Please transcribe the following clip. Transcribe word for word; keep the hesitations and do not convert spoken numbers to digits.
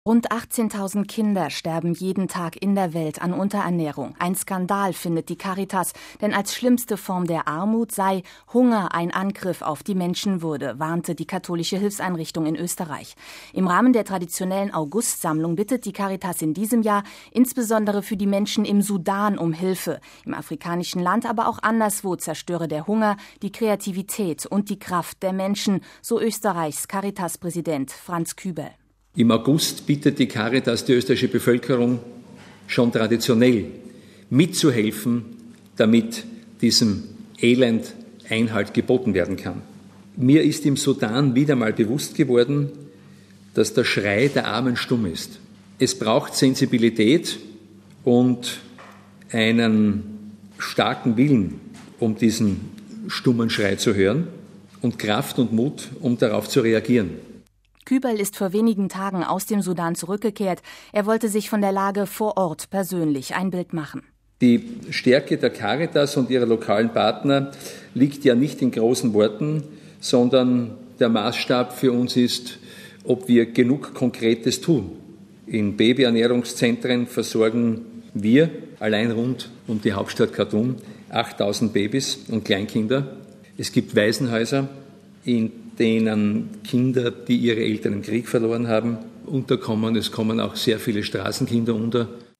Rund achtzehntausend Kinder sterben jeden Tag in der Welt an Unterernährung. Ein Skandal, findet die Caritas, denn als schlimmste Form der Armut sei Hunger ein Angriff auf die Menschenwürde, warnte die katholische Hilfseinrichtung in Österreich. Im Rahmen der traditionellen Augustsammlung bittet die Caritas in diesem Jahr insbesondere für die Menschen im Sudan um Hilfe. Im afrikanischen Land, aber auch anderswo zerstöre der Hunger die Kreativität und die Kraft der Menschen, so Österreichs Caritas-Präsident Franz Kübel. Im August bittet die Caritas die österreichische Bevölkerung schon traditionell mitzuhelfen, damit diesem Elend Einhalt geboten werden kann. Mir ist im Sudan wieder mal bewusst geworden, dass der Schrei der Armen stumm ist. Es braucht Sensibilität und einen starken Willen, um diesen stummen Schrei zu hören, und Kraft und Mut, um darauf zu reagieren. Kübel ist vor wenigen Tagen aus dem Sudan zurückgekehrt. Er wollte sich von der Lage vor Ort persönlich ein Bild machen. Die Stärke der Caritas und ihrer lokalen Partner liegt ja nicht in großen Worten, sondern der Maßstab für uns ist, ob wir genug Konkretes tun. In Babyernährungszentren versorgen wir allein rund um die Hauptstadt Khartoum achttausend Babys und Kleinkinder. Es gibt Waisenhäuser, in denen Kinder, die ihre Eltern im Krieg verloren haben, unterkommen. Es kommen auch sehr viele Straßenkinder unter.